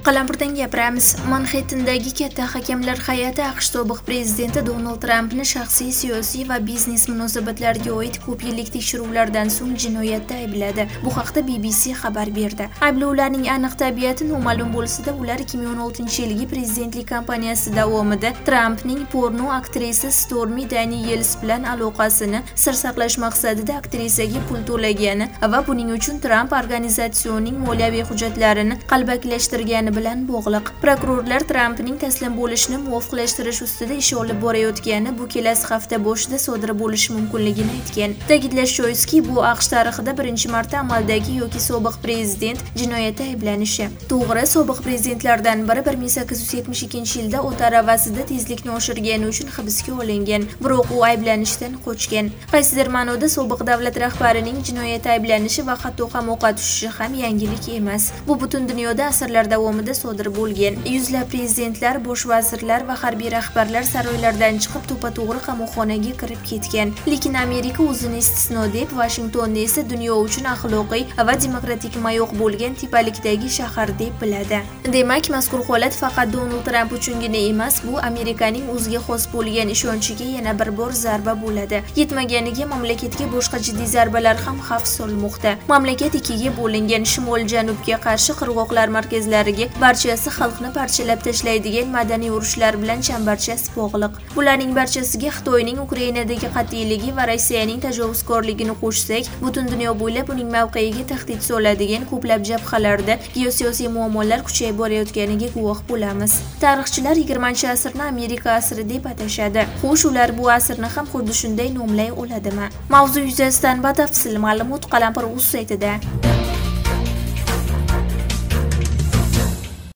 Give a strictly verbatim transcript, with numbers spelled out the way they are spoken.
Qalampirdan gapiramiz. Manxettendagi katta hakamlar hay'ati AQSh sobiq prezidenti Donald Trampni shaxsiy, siyosiy va biznes munosabatlariga oid ko'p yillik tekshiruvlardan so'ng jinoyatda aybladi. Bu haqda B B C xabar berdi. Ayblovlarning aniq tabiati noma'lum bo'lsa-da, ular ikki ming o'n oltinchi yilgi prezidentlik kampaniyasi davomida Trampning porno aktrisa Stormy Daniels bilan aloqasini sir saqlash maqsadida aktrisaga pul to'lagani va buning uchun Tramp organizatsiyaning moliyaviy hujjatlarini qalbakilashtirgani bilan bog'liq. Prokurorlar Trampning taslim bo'lishini muvofiqlashtirish ustida ish olib borayotgani, bu kelasi hafta boshida sodir bo'lishi mumkinligini aytgan. Ta'kidlash joizki, bu AQSh tarixida birinchi marta amaldagi yoki sobiq prezident jinoyatda ayblanishi. To'g'ri, sobiq prezidentlardan biri bir ming sakkiz yuz yetmish ikkinchi yilda o't aravasida tezlikni oshirgani uchun hibsga olingan, biroq u ayblanishdan qochgan. Qaysidir ma'noda sobiq davlat rahbarining jinoyatda ayblanishi va hatto qamoqqa tushishi ham yangilik emas. Bu butun dunyoda asrlar davomida sodir bo'lgan. Yuzlab prezidentlar, bosh vazirlar va harbiy rahbarlar saroylardan chiqib to'pa-to'g'ri qamoqxonaga kirib ketgan. Lekin Amerika o'zini istisno deb, Washingtonni esa dunyo uchun axloqiy va demokratik mayoq bo'lgan tepalikdagi shahar deb biladi. Demak, mazkur holat faqat Donald Tramp uchungina emas, bu Amerikaning o'ziga xos bo'lgan ishonchiga yana bir bor zarba bo'ladi. Yetmaganiga mamlakatga boshqa jiddiy zarbalar ham xavf solmoqda. Mamlakat ikkiga bo'lingan, shimol-janubga qarshi qirg'oqlar markazlariga barchasi xalqni parchalab tashlaydigan madaniy urushlar bilan chambarchas bog'liq. Bularning barchasiga Xitoyning Ukrainadagi qat'iyligi va Rossiyaning tajovuzkorligini qo'shsak, butun dunyo bo'ylab uning mavqeyiga tahdid soladigan ko'plab jabhalarda geosiyosiy muammolar kuchayib borayotganiga guvoh bo'lamiz. Tarixchilar yigirmanchi asrni Amerika asri deb atashadi. Xo'sh, ular bu asrni ham xuddi shunday nomlay oladimi? Mavzu yuzasidan batafsil ma'lumot Qalampir.uz saytida.